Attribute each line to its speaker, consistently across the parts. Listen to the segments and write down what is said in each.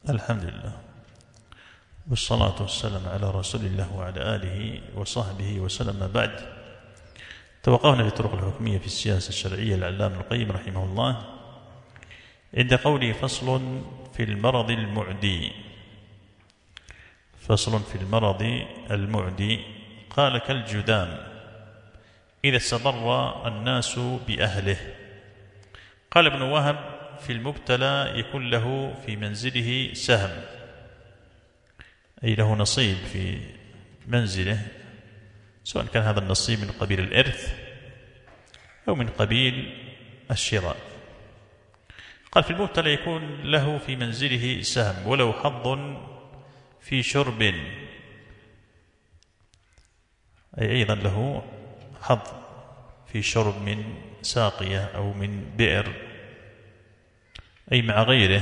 Speaker 1: الحمد لله، والصلاة والسلام على رسول الله وعلى آله وصحبه وسلم. بعد، توقفنا في الطرق الحكمية في السياسة الشرعية للعلامة ابن القيم رحمه الله عند قوله: فصل في المرض المعدي. فصل في المرض المعدي. قال: كالجذام إذا استضر الناس بأهله. قال ابن وهب: في المبتلى يكون له في منزله سهم، أي له نصيب في منزله، سواء كان هذا النصيب من قبيل الإرث أو من قبيل الشراء. قال: في المبتلى يكون له في منزله سهم ولو حظ في شرب، أي أيضا له حظ في شرب من ساقية أو من بئر، أي مع غيره.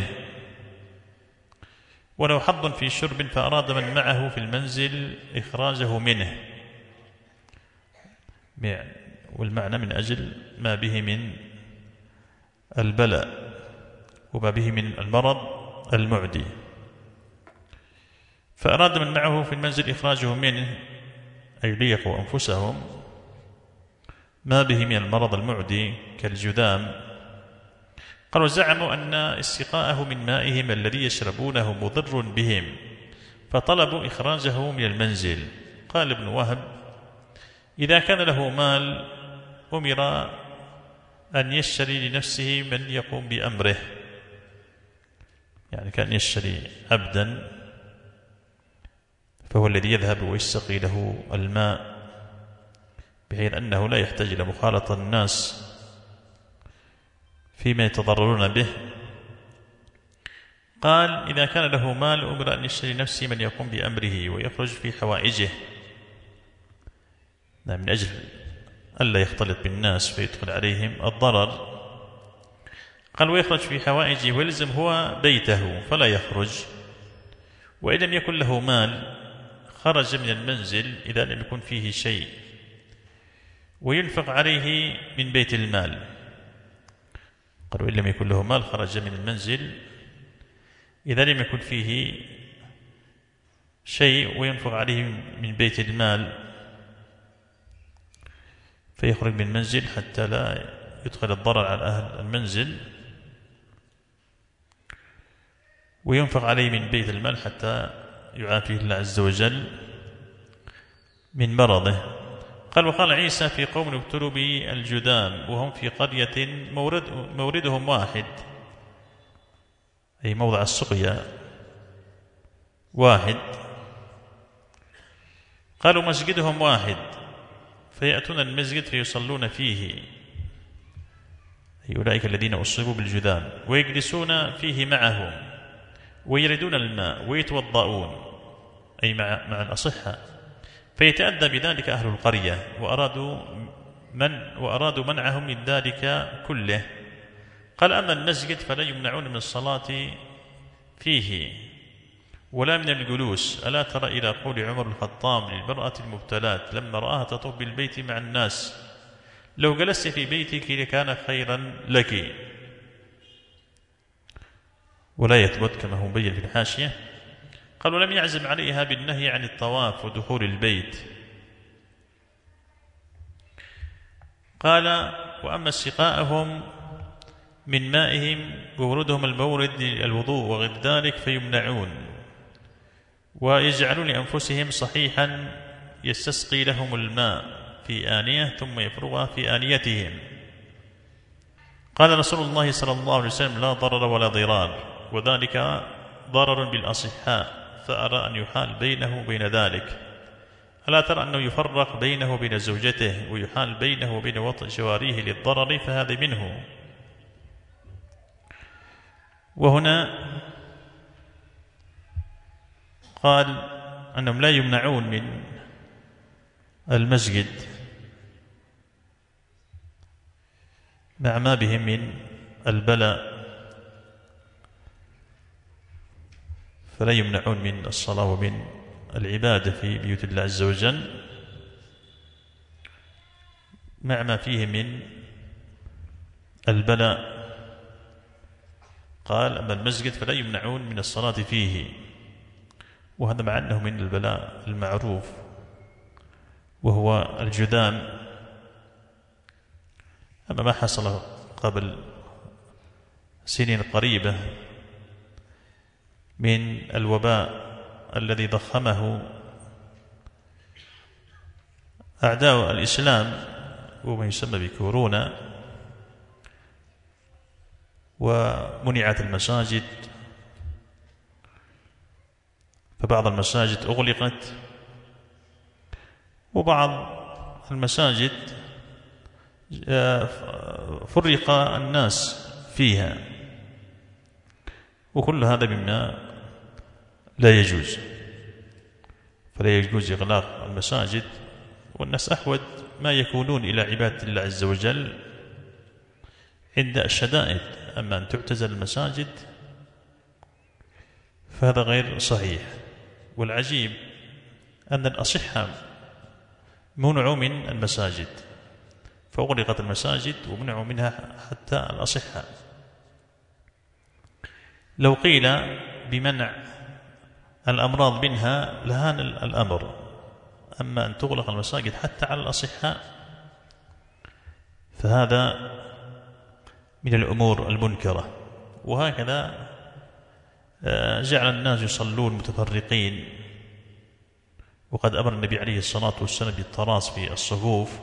Speaker 1: ولو حظ في شرب فأراد من معه في المنزل إخراجه منه، والمعنى من أجل ما به من البلاء وما به من المرض المعدي. فأراد من معه في المنزل إخراجه منه، أي ليقوا أنفسهم، ما به من المرض المعدي كالجذام. قال: وزعموا أن استقاءه من مائهم الذي يشربونه مضر بهم، فطلبوا إخراجه من المنزل. قال ابن وهب: إذا كان له مال أمر أن يشتري لنفسه من يقوم بأمره، يعني كان يشتري عبدا فهو الذي يذهب ويستقي له الماء، بحيث أنه لا يحتاج إلى مخالطة الناس فيما يتضررون به. قال: إذا كان له مال أمر أن يشتري نفسه من يقوم بأمره ويخرج في حوائجه، من أجل ألا يختلط بالناس فيدخل عليهم الضرر. قال: ويخرج في حوائجه ويلزم هو بيته فلا يخرج. وإن لم يكن له مال خرج من المنزل إذا لم يكن فيه شيء، وينفق عليه من بيت المال. قال: وإن لم يكن له مال خرج من المنزل إذا لم يكن فيه شيء، وينفق عليه من بيت المال، فيخرج من المنزل حتى لا يدخل الضرر على أهل المنزل، وينفق عليه من بيت المال حتى يعافيه الله عز وجل من مرضه. قال: وقال عيسى في قوم ابتلوا بالجذام وهم في قرية موردهم واحد، أي موضع السقيا واحد. قالوا: مسجدهم واحد، فيأتون المسجد فيصلون فيه، أي أولئك الذين أصيبوا بالجذام، ويجلسون فيه معهم ويردون الماء ويتوضؤون، أي مع الأصحة، فيتأذى بذلك أهل القرية وأرادوا منعهم من ذلك كله. قال: أما المسجد فلا يمنعون من الصلاة فيه ولا من الجلوس. ألا ترى إلى قول عمر الخطاب للمرأة المبتلاة لما رآها تطوف بالبيت مع الناس: لو جلست في بيتك لكان خيرا لك. ولا يثبت كما هو مبين في الحاشية. قال: ولم يعزم عليها بالنهي عن الطواف ودخول البيت. قال: وأما استقاءهم من مائهم ووردهم المورد للوضوء وغير ذلك فيمنعون، ويجعلون لأنفسهم صحيحا يستسقي لهم الماء في آنية ثم يفرغها في آنيتهم. قال رسول الله صلى الله عليه وسلم: لا ضرر ولا ضرار، وذلك ضرر بالأصحاء، فأرى أن يحال بينه وبين ذلك. ألا ترى أنه يفرق بينه وبين زوجته ويحال بينه وبين وطئ جواريه للضرر، فهذا منه. وهنا قال أنهم لا يمنعون من المسجد مع ما بهم من البلاء، فلا يمنعون من الصلاة ومن العبادة في بيوت الله عز وجل مع ما فيه من البلاء. قال أما المسجد فلا يمنعون من الصلاة فيه، وهذا مع أنه من البلاء المعروف وهو الجذام. أما ما حصل قبل سنين قريبة من الوباء الذي ضخمه أعداء الإسلام وما يسمى بكورونا، ومنعت المساجد، فبعض المساجد أغلقت وبعض المساجد فرق الناس فيها، وكل هذا مما لا يجوز. فلا يجوز إغلاق المساجد، والناس أحوج ما يكونون إلى عبادة الله عز وجل عند الشدائد. أما أن تعتزل المساجد فهذا غير صحيح. والعجيب أن الأصحاء منعوا من المساجد، فأغلقت المساجد ومنعوا منها حتى الأصحاء. لو قيل بمنع الأمراض منها لهان الأمر، أما أن تغلق المساجد حتى على الأصحاء فهذا من الأمور المنكرة. وهكذا جعل الناس يصلون متفرقين، وقد أمر النبي عليه الصلاة والسلام بالتراص في الصفوف.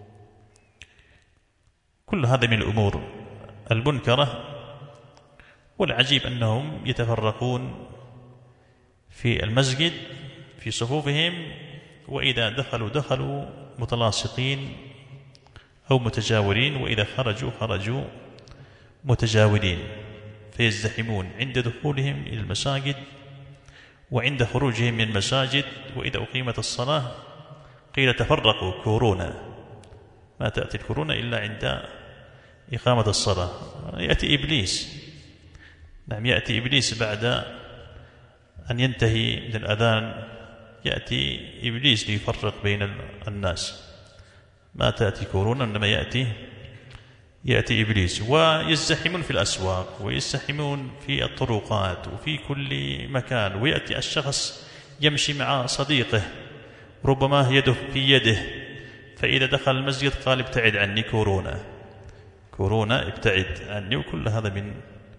Speaker 1: كل هذا من الأمور المنكرة. والعجيب أنهم يتفرقون في المسجد في صفوفهم، وإذا دخلوا متلاصقين أو متجاورين، وإذا خرجوا متجاورين، فيزدحمون عند دخولهم إلى المساجد وعند خروجهم من المساجد. وإذا أقيمت الصلاة قيل تفرقوا كورونا، ما تأتي الكورونا إلا عند إقامة الصلاة. يأتي إبليس، نعم يأتي إبليس بعد أن ينتهي من الأذان، يأتي إبليس ليفرق بين الناس. ما تأتي كورونا إنما يأتي إبليس. ويزدحمون في الأسواق ويزدحمون في الطرقات وفي كل مكان، ويأتي الشخص يمشي مع صديقه ربما يده في يده، فإذا دخل المسجد قال ابتعد عني كورونا ابتعد عني. وكل هذا من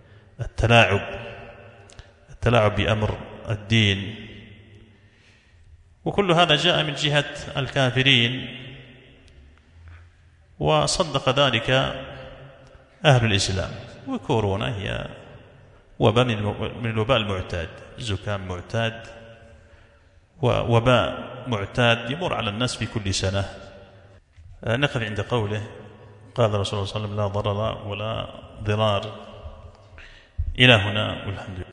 Speaker 1: التلاعب بأمر الدين، وكل هذا جاء من جهة الكافرين، وصدق ذلك أهل الإسلام. وكورونا هي وباء من الوباء المعتاد، زكام معتاد ووباء معتاد يمر على الناس في كل سنة. نقف عند قوله قال رسول الله صلى الله عليه وسلم لا ضرر ولا ضرار. إلى هنا والحمد لله.